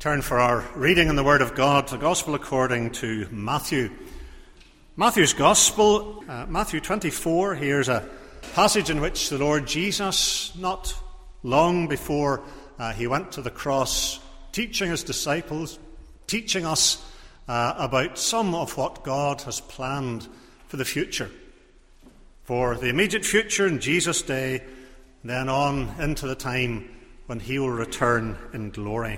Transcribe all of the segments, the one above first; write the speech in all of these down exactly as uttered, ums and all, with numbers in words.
Turn for our reading in the Word of God, the Gospel according to Matthew. Matthew's Gospel, uh, Matthew twenty-four, here's a passage in which the Lord Jesus, not long before uh, he went to the cross, teaching his disciples, teaching us uh, about some of what God has planned for the future. For the immediate future in Jesus' day, then on into the time when he will return in glory.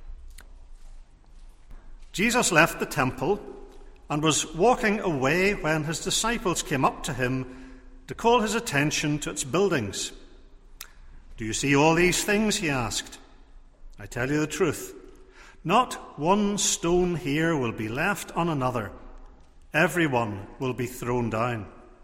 Jesus left the temple and was walking away when his disciples came up to him to call his attention to its buildings. "Do you see all these things?" he asked. "I tell you the truth. Not one stone here will be left on another. Every one will be thrown down."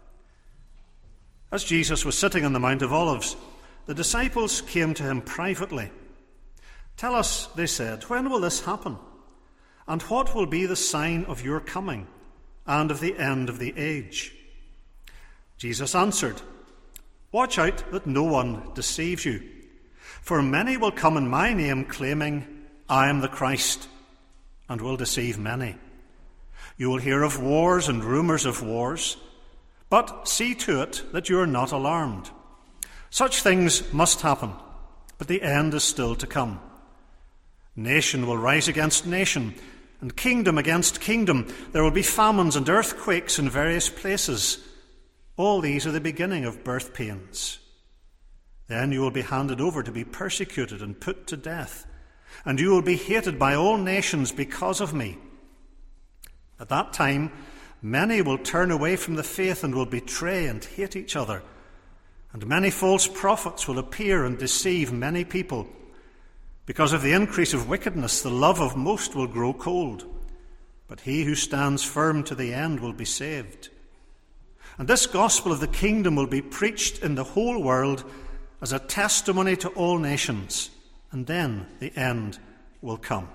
As Jesus was sitting on the Mount of Olives, the disciples came to him privately. "Tell us," they said, "when will this happen? And what will be the sign of your coming and of the end of the age?" Jesus answered, "Watch out that no one deceives you. For many will come in my name, claiming, 'I am the Christ,' and will deceive many. You will hear of wars and rumors of wars, but see to it that you are not alarmed. Such things must happen, but the end is still to come. Nation will rise against nation, and kingdom against kingdom. There will be famines and earthquakes in various places. All these are the beginning of birth pains. Then you will be handed over to be persecuted and put to death, and you will be hated by all nations because of me. At that time, many will turn away from the faith and will betray and hate each other. And many false prophets will appear and deceive many people. Because of the increase of wickedness, the love of most will grow cold. But he who stands firm to the end will be saved. And this gospel of the kingdom will be preached in the whole world as a testimony to all nations, and then the end will come."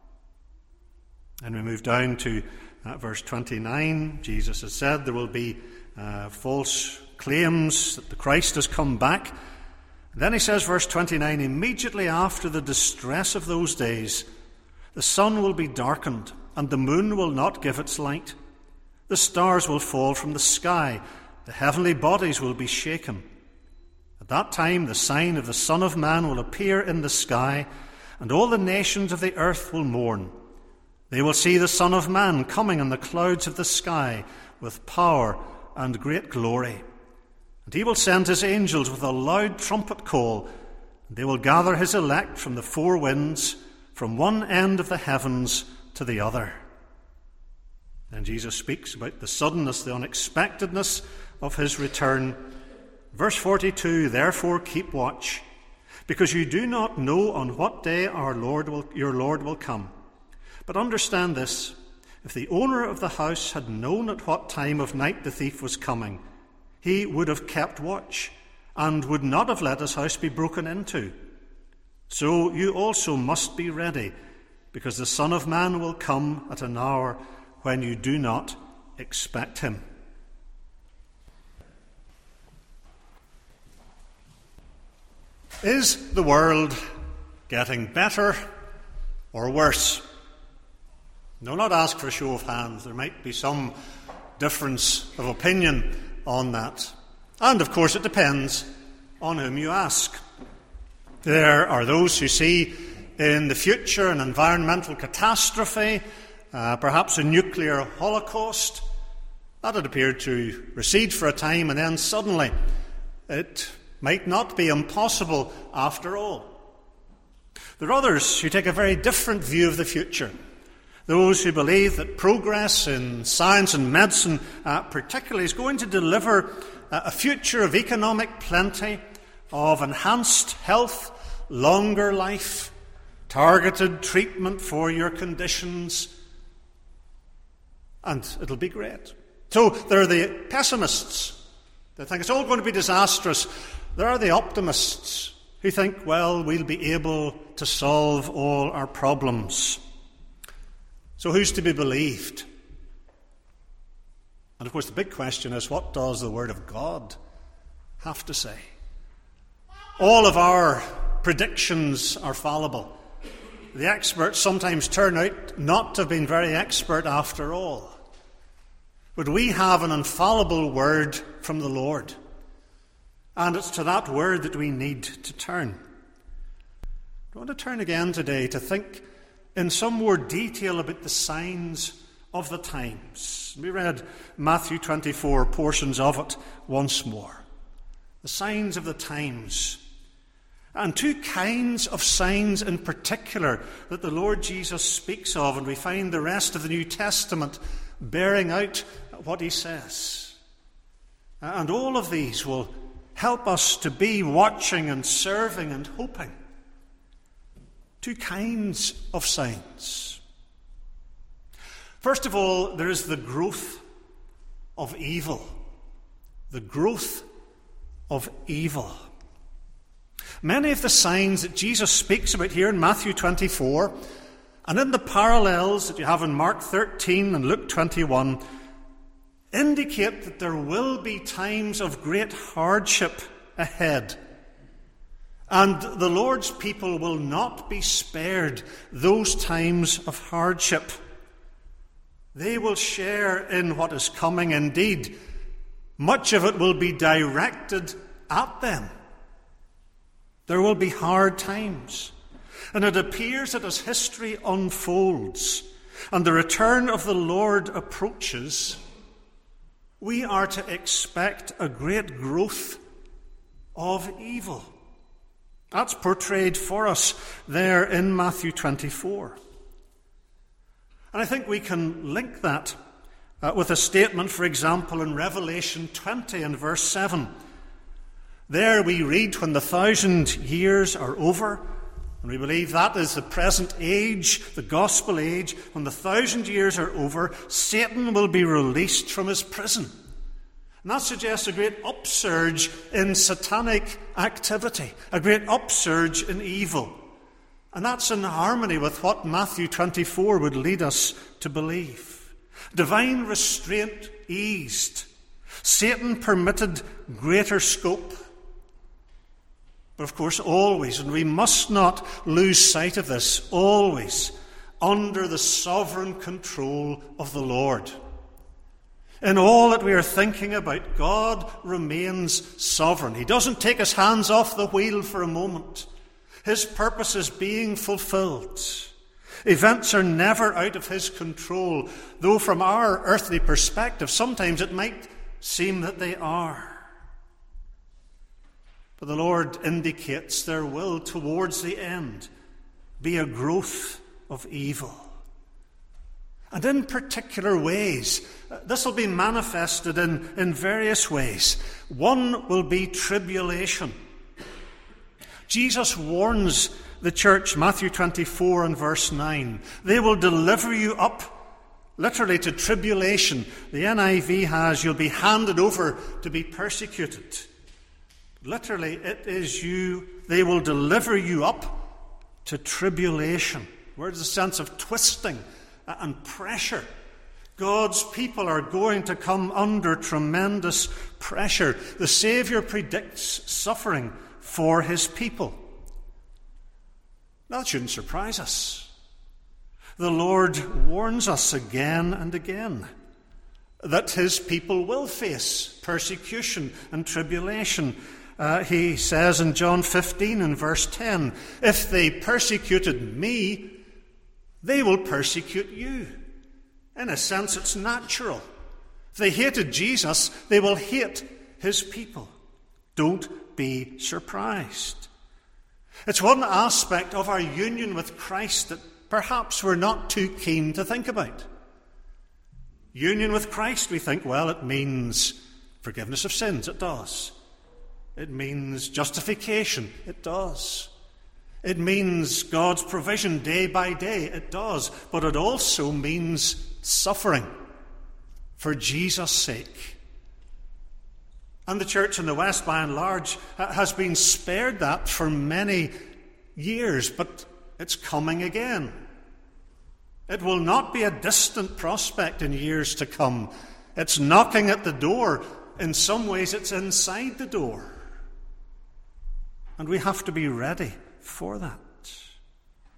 And we move down to uh, verse twenty-nine. Jesus has said there will be uh, false claims that the Christ has come back. And then he says, verse twenty-nine, "Immediately after the distress of those days, the sun will be darkened, and the moon will not give its light. The stars will fall from the sky, the heavenly bodies will be shaken. At that time the sign of the Son of Man will appear in the sky, and all the nations of the earth will mourn. They will see the Son of Man coming in the clouds of the sky with power and great glory. And he will send his angels with a loud trumpet call, and they will gather his elect from the four winds, from one end of the heavens to the other." Then Jesus speaks about the suddenness, the unexpectedness of his return. Verse forty-two, "Therefore keep watch, because you do not know on what day our Lord will, your Lord will come. But understand this, if the owner of the house had known at what time of night the thief was coming, he would have kept watch and would not have let his house be broken into. So you also must be ready, because the Son of Man will come at an hour when you do not expect him." Is the world getting better or worse? No, not ask for a show of hands. There might be some difference of opinion on that. And, of course, it depends on whom you ask. There are those who see in the future an environmental catastrophe, uh, perhaps a nuclear holocaust. That had appeared to recede for a time, and then suddenly it might not be impossible after all. There are others who take a very different view of the future. Those who believe that progress in science and medicine uh, particularly is going to deliver uh, a future of economic plenty, of enhanced health, longer life, targeted treatment for your conditions, and it'll be great. So there are the pessimists that think it's all going to be disastrous. There are the optimists who think, well, we'll be able to solve all our problems. So who's to be believed? And of course the big question is, what does the Word of God have to say? All of our predictions are fallible. the experts sometimes turn out not to have been very expert after all. But we have an infallible word from the Lord, and it's to that word that we need to turn. I want to turn again today to think in some more detail about the signs of the times. We read Matthew twenty-four, portions of it once more. The signs of the times. And two kinds of signs in particular that the Lord Jesus speaks of, and we find the rest of the New Testament bearing out what he says. And all of these will help us to be watching and serving and hoping. Two kinds of signs. First of all, there is the growth of evil. The growth of evil. Many of the signs that Jesus speaks about here in Matthew twenty-four, and in the parallels that you have in Mark thirteen and Luke twenty-one, indicate that there will be times of great hardship ahead. And the Lord's people will not be spared those times of hardship. They will share in what is coming. Indeed, much of it will be directed at them. There will be hard times. And it appears that as history unfolds and the return of the Lord approaches, we are to expect a great growth of evil. That's portrayed for us there in Matthew twenty-four. And I think we can link that uh, with a statement, for example, in Revelation twenty and verse seven. There we read, when the thousand years are over, and we believe that is the present age, the gospel age, when the thousand years are over, Satan will be released from his prison. And that suggests a great upsurge in satanic activity, a great upsurge in evil. And that's in harmony with what Matthew twenty-four would lead us to believe. Divine restraint eased. Satan permitted greater scope. But of course, always, and we must not lose sight of this, always under the sovereign control of the Lord. In all that we are thinking about, God remains sovereign. He doesn't take his hands off the wheel for a moment. His purpose is being fulfilled. Events are never out of his control, though from our earthly perspective, sometimes it might seem that they are. But the Lord indicates there will, towards the end, be a growth of evil. And in particular ways, this will be manifested in, in various ways. One will be tribulation. Jesus warns the church, Matthew twenty-four and verse nine, they will deliver you up, literally, to tribulation. The N I V has, you'll be handed over to be persecuted. Literally, it is you, they will deliver you up to tribulation. Where's the sense of twisting and pressure? God's people are going to come under tremendous pressure. The Saviour predicts suffering for his people. That shouldn't surprise us. The Lord warns us again and again that his people will face persecution and tribulation. Uh, he says in John fifteen and verse ten, if they persecuted me, they will persecute you. In a sense, it's natural. If they hated Jesus, they will hate his people. Don't be surprised. It's one aspect of our union with Christ that perhaps we're not too keen to think about. Union with Christ, we think, well, it means forgiveness of sins. It does. It means justification. It does. It means God's provision day by day. It does. But it also means suffering for Jesus' sake. And the church in the West, by and large, has been spared that for many years. But it's coming again. It will not be a distant prospect in years to come. It's knocking at the door. In some ways, it's inside the door. And we have to be ready for that.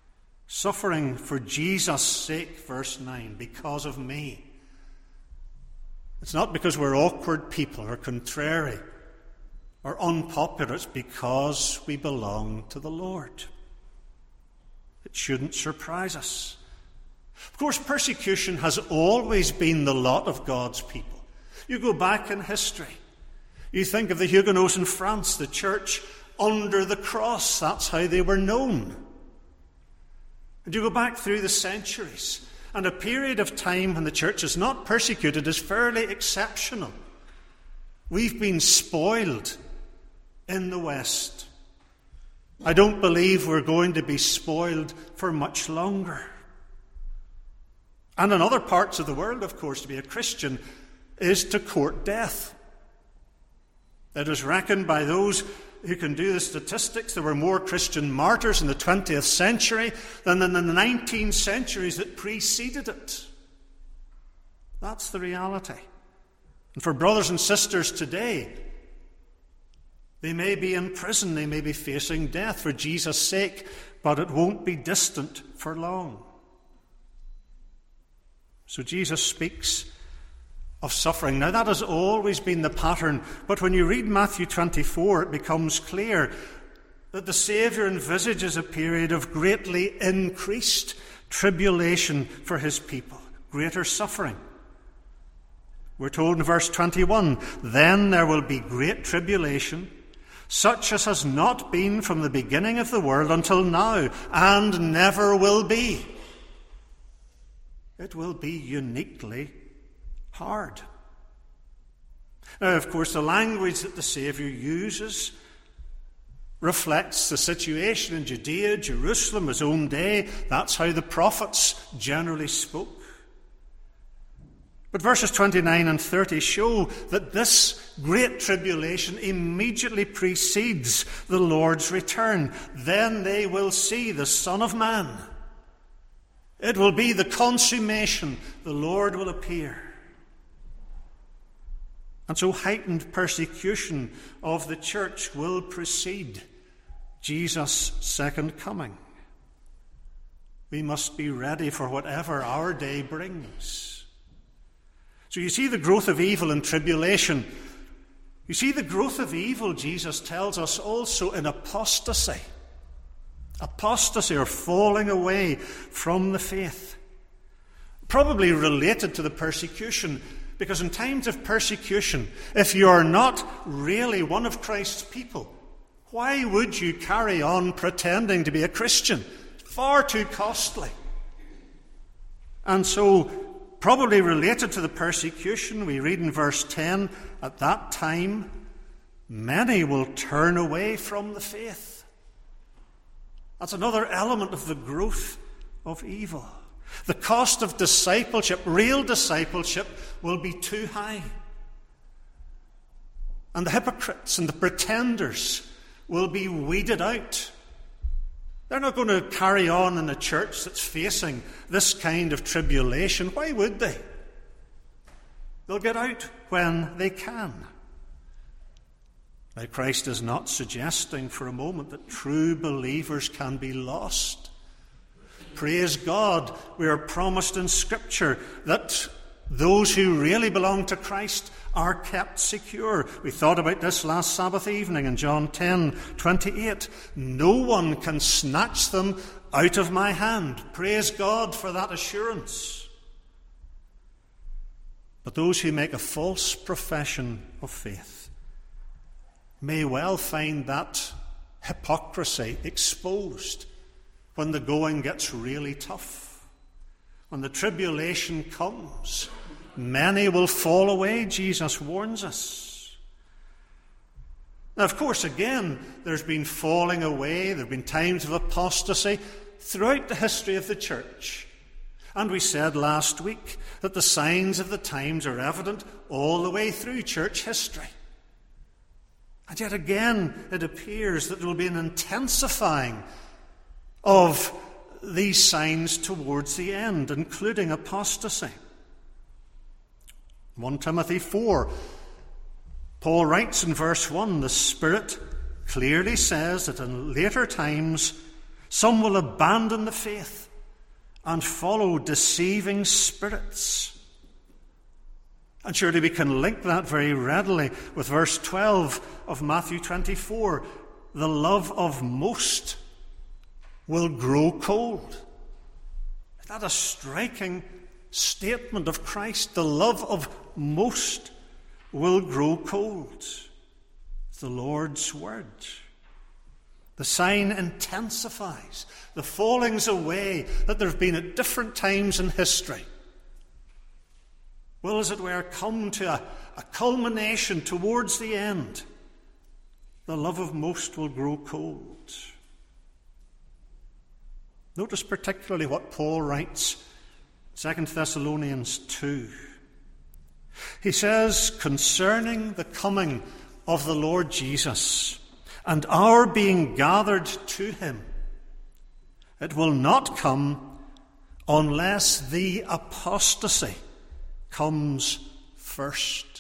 Suffering for Jesus' sake, verse nine, because of me. It's not because we're awkward people or contrary or unpopular. It's because we belong to the Lord. It shouldn't surprise us. Of course, persecution has always been the lot of God's people. You go back in history. You think of the Huguenots in France, the church under the cross. That's how they were known. And you go back through the centuries, and a period of time when the church is not persecuted is fairly exceptional. We've been spoiled in the West. I don't believe we're going to be spoiled for much longer. And in other parts of the world, of course, to be a Christian is to court death. It is reckoned by those who can do the statistics there were more Christian martyrs in the twentieth century than in the nineteen centuries that preceded it. That's the reality. And for brothers and sisters today, they may be in prison, they may be facing death for Jesus' sake, but it won't be distant for long. So Jesus speaks of suffering. Now, that has always been the pattern, but when you read Matthew twenty-four, it becomes clear that the Saviour envisages a period of greatly increased tribulation for his people, greater suffering. We're told in verse twenty-one, "Then there will be great tribulation, such as has not been from the beginning of the world until now, and never will be." It will be uniquely hard. Now, of course, the language that the Saviour uses reflects the situation in Judea, Jerusalem, his own day. That's how the prophets generally spoke. But verses twenty-nine and thirty show that this great tribulation immediately precedes the Lord's return. Then they will see the Son of Man. It will be the consummation. The Lord will appear. And so heightened persecution of the church will precede Jesus' second coming. We must be ready for whatever our day brings. So you see the growth of evil and tribulation. You see the growth of evil, Jesus tells us, also in apostasy. Apostasy, or falling away from the faith. Probably related to the persecution, because in times of persecution, if you are not really one of Christ's people, why would you carry on pretending to be a Christian? Far too costly. And so, probably related to the persecution, we read in verse ten, "At that time, many will turn away from the faith." That's another element of the growth of evil. The cost of discipleship, real discipleship, will be too high. And the hypocrites and the pretenders will be weeded out. They're not going to carry on in a church that's facing this kind of tribulation. Why would they? They'll get out when they can. Now, Christ is not suggesting for a moment that true believers can be lost. Praise God, we are promised in Scripture that those who really belong to Christ are kept secure. We thought about this last Sabbath evening in John ten twenty-eight. No one can snatch them out of my hand. Praise God for that assurance. But those who make a false profession of faith may well find that hypocrisy exposed when the going gets really tough. When the tribulation comes, many will fall away, Jesus warns us. Now, of course, again, there's been falling away, there have been times of apostasy throughout the history of the church. And we said last week that the signs of the times are evident all the way through church history. And yet again, it appears that there will be an intensifying of these signs towards the end, including apostasy. First Timothy four, Paul writes in verse one, "The Spirit clearly says that in later times Some will abandon the faith and follow deceiving spirits. And surely we can link that very readily with verse twelve of Matthew twenty-four. The love of most will grow cold. Is that a striking statement of Christ? The love of most will grow cold. It's the Lord's word. The sign intensifies the fallings away that there have been at different times in history. Will, as it were, come to a, a culmination towards the end. The love of most will grow cold. Notice particularly what Paul writes, Second Thessalonians two. He says, concerning the coming of the Lord Jesus and our being gathered to him, it will not come unless the apostasy comes first.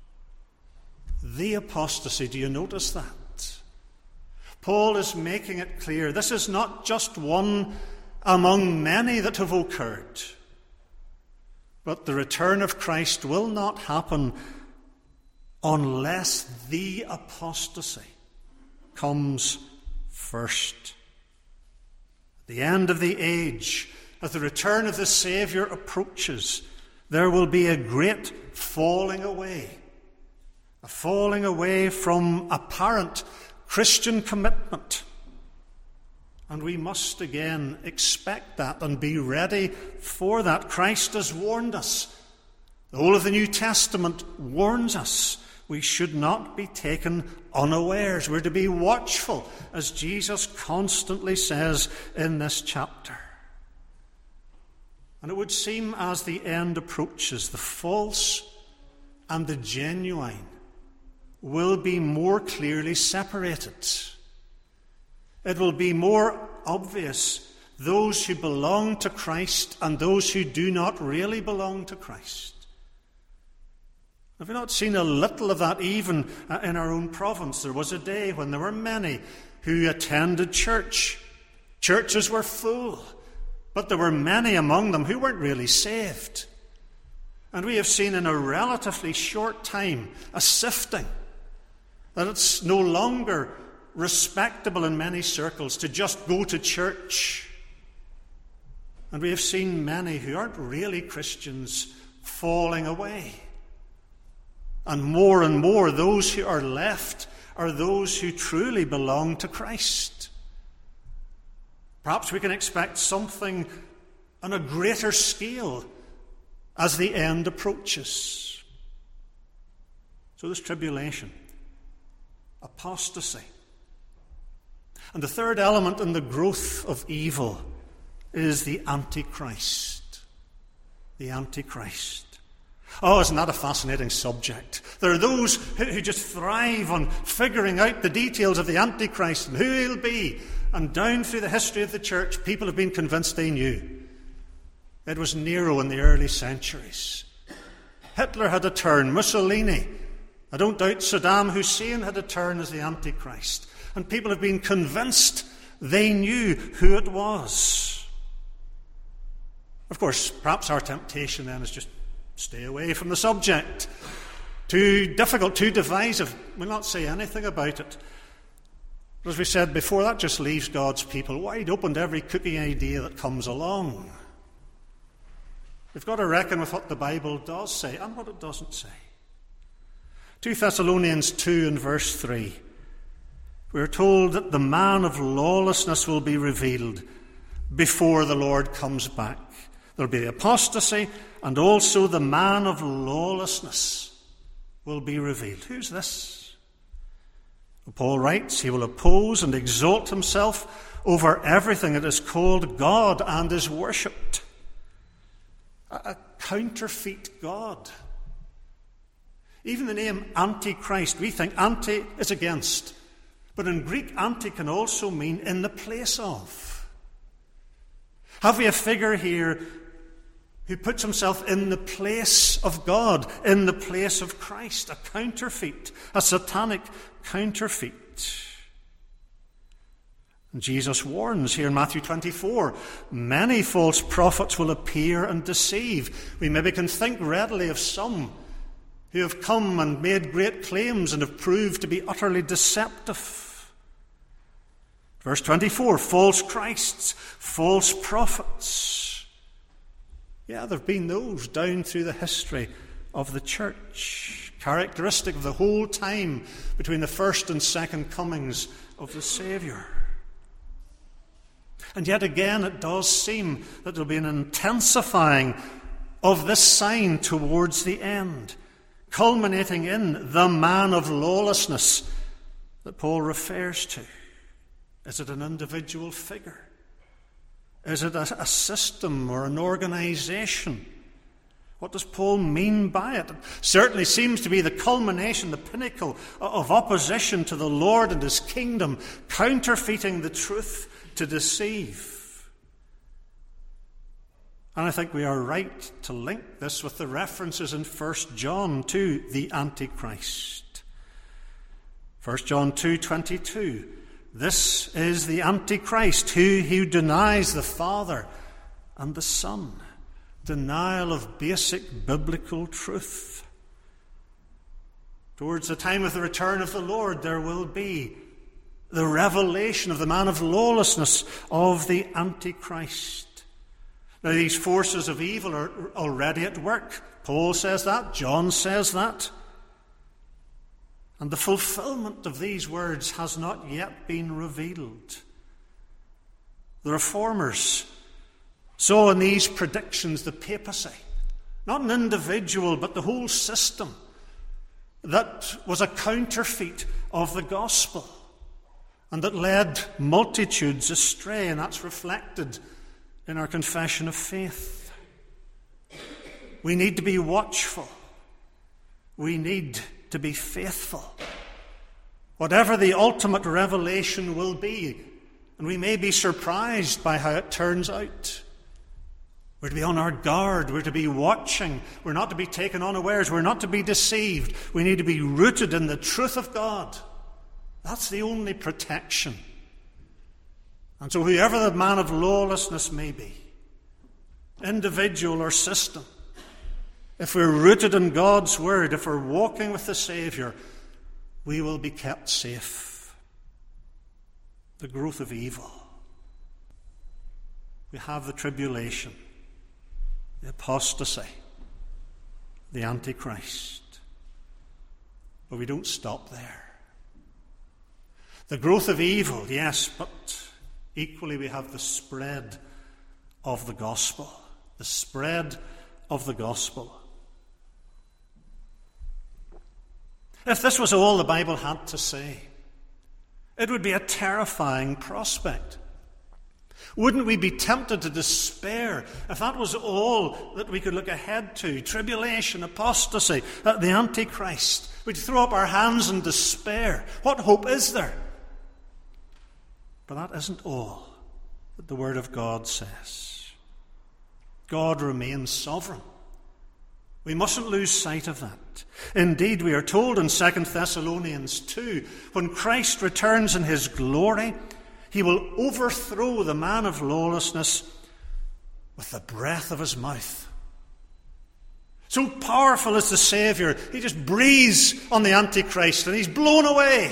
The apostasy, do you notice that? Paul is making it clear this is not just one among many that have occurred, but the return of Christ will not happen unless the apostasy comes first. At the end of the age, as the return of the Saviour approaches, there will be a great falling away. A falling away from apparent Christian commitment. And we must again expect that and be ready for that. Christ has warned us. The whole of the New Testament warns us. We should not be taken unawares. We're to be watchful, as Jesus constantly says in this chapter. And it would seem as the end approaches, the false and the genuine will be more clearly separated. It will be more obvious those who belong to Christ and those who do not really belong to Christ. Have we not seen a little of that even in our own province? There was a day when there were many who attended church. Churches were full, but there were many among them who weren't really saved. And we have seen in a relatively short time a sifting, that it's no longer respectable in many circles to just go to church. And we have seen many who aren't really Christians falling away. And more and more, those who are left are those who truly belong to Christ. Perhaps we can expect something on a greater scale as the end approaches. So this tribulation, apostasy. And the third element in the growth of evil is the Antichrist. The Antichrist. Oh, isn't that a fascinating subject? There are those who just thrive on figuring out the details of the Antichrist and who he'll be. And down through the history of the church, people have been convinced they knew. It was Nero in the early centuries. Hitler had a turn. Mussolini. I don't doubt Saddam Hussein had a turn as the Antichrist. And people have been convinced they knew who it was. Of course, perhaps our temptation then is just stay away from the subject. Too difficult, too divisive. We'll not say anything about it. But as we said before, that just leaves God's people wide open to every kooky idea that comes along. We've got to reckon with what the Bible does say and what it doesn't say. Second Thessalonians two and verse three. We're told that the man of lawlessness will be revealed before the Lord comes back. There'll be apostasy, and also the man of lawlessness will be revealed. Who's this? Paul writes, he will oppose and exalt himself over everything that is called God and is worshipped. A, a counterfeit God. Even the name Antichrist, we think anti is against. But in Greek, anti can also mean in the place of. Have we a figure here who puts himself in the place of God, in the place of Christ, a counterfeit, a satanic counterfeit. And Jesus warns here in Matthew twenty-four, many false prophets will appear and deceive. We maybe can think readily of some who have come and made great claims and have proved to be utterly deceptive. Verse twenty-four, false Christs, false prophets. Yeah, there have been those down through the history of the church, characteristic of the whole time between the first and second comings of the Saviour. And yet again, it does seem that there will be an intensifying of this sign towards the end, culminating in the man of lawlessness that Paul refers to. Is it an individual figure? Is it a, a system or an organization? What does Paul mean by it? It certainly seems to be the culmination, the pinnacle of opposition to the Lord and his kingdom, counterfeiting the truth to deceive. And I think we are right to link this with the references in First John to the Antichrist. First John two twenty-two. This is the Antichrist, who, who denies the Father and the Son. Denial of basic biblical truth. Towards the time of the return of the Lord, there will be the revelation of the man of lawlessness, of the Antichrist. Now, these forces of evil are already at work. Paul says that. John says that. And the fulfillment of these words has not yet been revealed. The reformers saw in these predictions the papacy, not an individual, but the whole system that was a counterfeit of the gospel and that led multitudes astray, and that's reflected in our confession of faith. We need to be watchful. We need to be faithful. Whatever the ultimate revelation will be, and we may be surprised by how it turns out. We're to be on our guard. We're to be watching. We're not to be taken unawares. We're not to be deceived. We need to be rooted in the truth of God. That's the only protection. And so whoever the man of lawlessness may be, individual or system, if we're rooted in God's word, if we're walking with the Saviour, we will be kept safe. The growth of evil. We have the tribulation, the apostasy, the Antichrist. But we don't stop there. The growth of evil, yes, but equally we have the spread of the gospel. The spread of the gospel. If this was all the Bible had to say, it would be a terrifying prospect. Wouldn't we be tempted to despair if that was all that we could look ahead to? Tribulation, apostasy, the Antichrist. We'd throw up our hands in despair. What hope is there? But that isn't all that the Word of God says. God remains sovereign. We mustn't lose sight of that. Indeed, we are told in Second Thessalonians two, when Christ returns in his glory, he will overthrow the man of lawlessness with the breath of his mouth. So powerful is the Saviour, he just breathes on the Antichrist and he's blown away.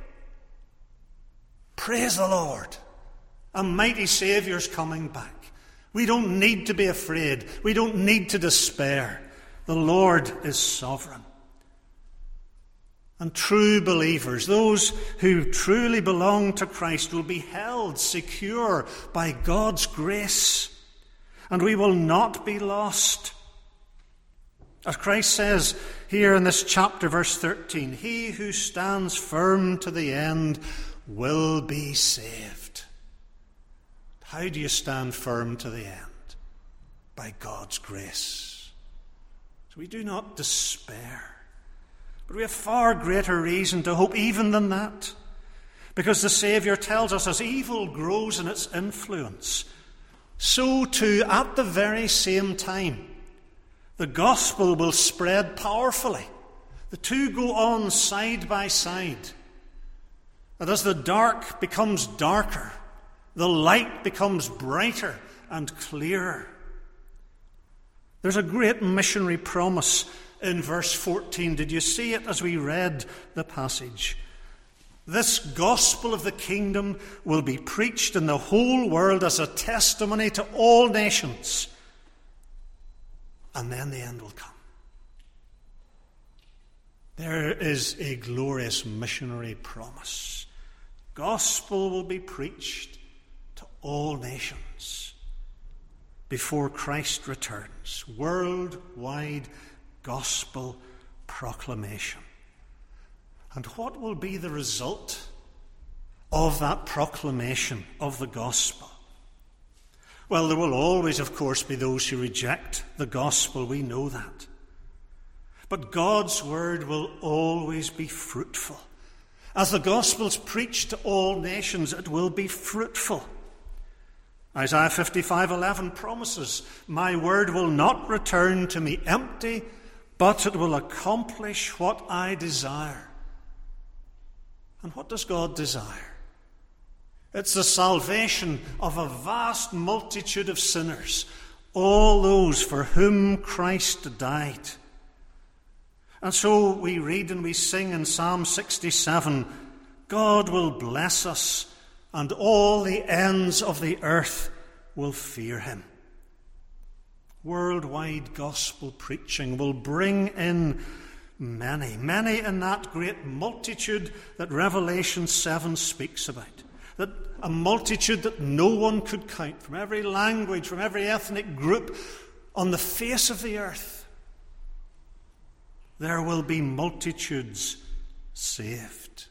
Praise the Lord. A mighty Saviour's coming back. We don't need to be afraid. We don't need to despair. The Lord is sovereign. And true believers, those who truly belong to Christ, will be held secure by God's grace. And we will not be lost. As Christ says here in this chapter, verse thirteen, he who stands firm to the end will be saved. How do you stand firm to the end? By God's grace. So we do not despair. But we have far greater reason to hope even than that. Because the Saviour tells us as evil grows in its influence, so too at the very same time, the gospel will spread powerfully. The two go on side by side. And as the dark becomes darker The light becomes brighter and clearer. There's a great missionary promise in verse fourteen. Did you see it as we read the passage? This gospel of the kingdom will be preached in the whole world as a testimony to all nations. And then the end will come. There is a glorious missionary promise. Gospel will be preached to all nations before Christ returns. Worldwide gospel proclamation. And what will be the result of that proclamation of the gospel? Well, there will always, of course, be those who reject the gospel. We know that. But God's word will always be fruitful. As the gospel is preached to all nations, it will be fruitful. Isaiah fifty-five eleven promises, "My word will not return to me empty, but it will accomplish what I desire." And what does God desire? It's the salvation of a vast multitude of sinners, all those for whom Christ died. And so we read and we sing in Psalm sixty-seven, God will bless us, and all the ends of the earth will fear him. Worldwide gospel preaching will bring in many, many in that great multitude that Revelation seven speaks about. That a multitude that no one could count, from every language, from every ethnic group on the face of the earth. There will be multitudes saved.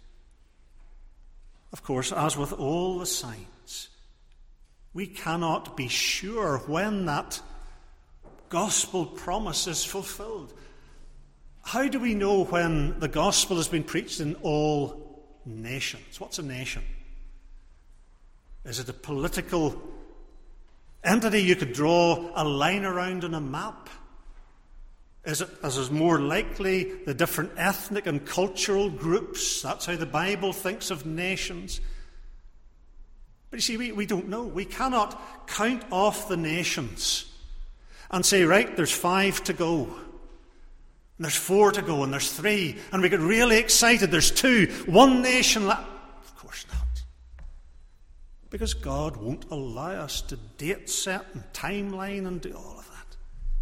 Of course, as with all the signs, we cannot be sure when that gospel promise is fulfilled. How do we know when the gospel has been preached in all nations? What's a nation? Is it a political entity you could draw a line around on a map? Is it, as is more likely, the different ethnic and cultural groups? That's how the Bible thinks of nations. But you see, we, we don't know. We cannot count off the nations and say, right, there's five to go. And there's four to go, and there's three. And we get really excited. There's two. One nation left. Of course not. Because God won't allow us to date set and timeline and do all of that.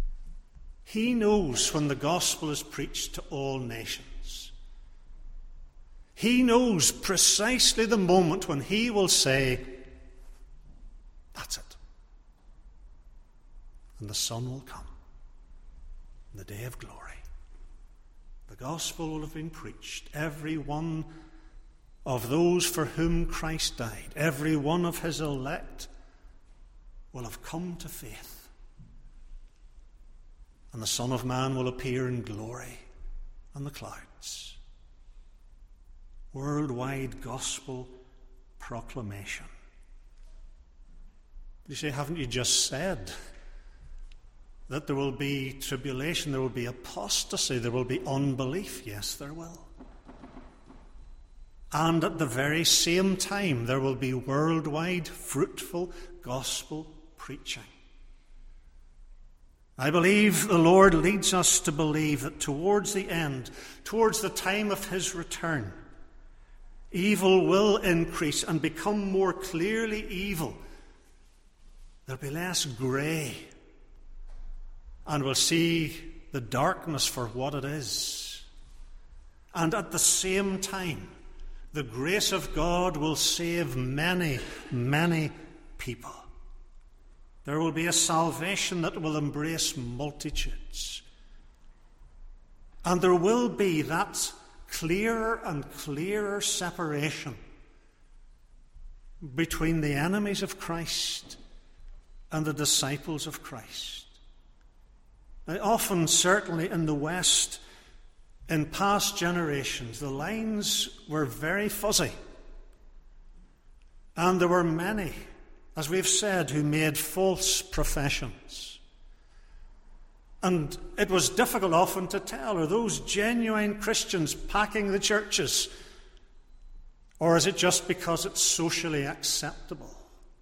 He knows when the gospel is preached to all nations. He knows precisely the moment when he will say, that's it. And the sun will come, in the day of glory. The gospel will have been preached. Every one of those for whom Christ died, every one of his elect will have come to faith. And the Son of Man will appear in glory on the clouds. Worldwide gospel proclamation. You say, haven't you just said that there will be tribulation, there will be apostasy, there will be unbelief? Yes, there will. And at the very same time, there will be worldwide, fruitful gospel preaching. I believe the Lord leads us to believe that towards the end, towards the time of his return, evil will increase and become more clearly evil. There'll be less grey, and we'll see the darkness for what it is. And at the same time, the grace of God will save many, many people. There will be a salvation that will embrace multitudes. And there will be that clearer and clearer separation between the enemies of Christ and the disciples of Christ. Now, often, certainly in the West, in past generations, the lines were very fuzzy. And there were many, as we've said, who made false professions. And it was difficult often to tell, are those genuine Christians packing the churches? Or is it just because it's socially acceptable?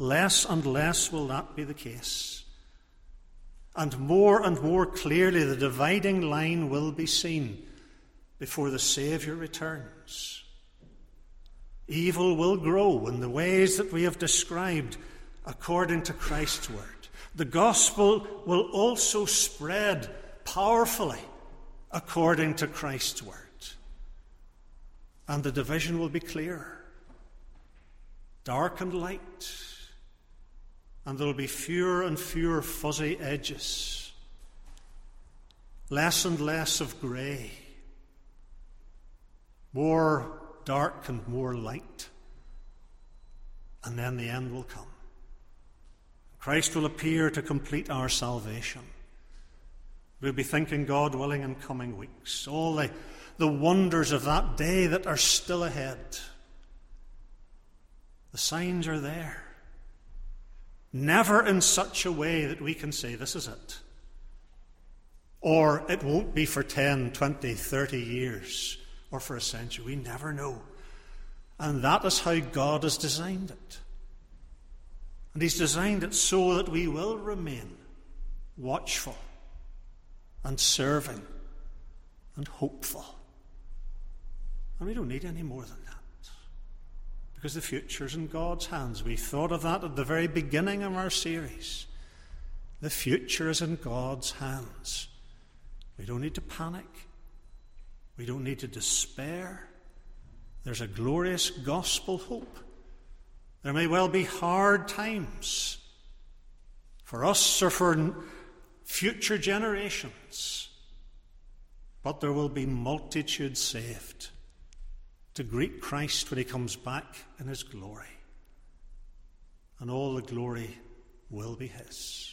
less and less will that be the case. And more and more clearly the dividing line will be seen before the Saviour returns. Evil will grow in the ways that we have described according to Christ's word. The gospel will also spread powerfully according to Christ's word. And the division will be clear. Dark and light. And there will be fewer and fewer fuzzy edges. Less and less of grey. More dark and more light. And then the end will come. Christ will appear to complete our salvation. We'll be thinking, God willing, in coming weeks, all the, the wonders of that day that are still ahead. The signs are there. Never in such a way that we can say, this is it. Or it won't be for ten, twenty, thirty years, or for a century. We never know. And that is how God has designed it. And He's designed it so that we will remain watchful and serving and hopeful. And we don't need any more than that, because the future's in God's hands. We thought of that at the very beginning of our series. The future is in God's hands. We don't need to panic. We don't need to despair. There's a glorious gospel hope. There may well be hard times for us or for future generations, but there will be multitudes saved to greet Christ when He comes back in His glory. And all the glory will be His.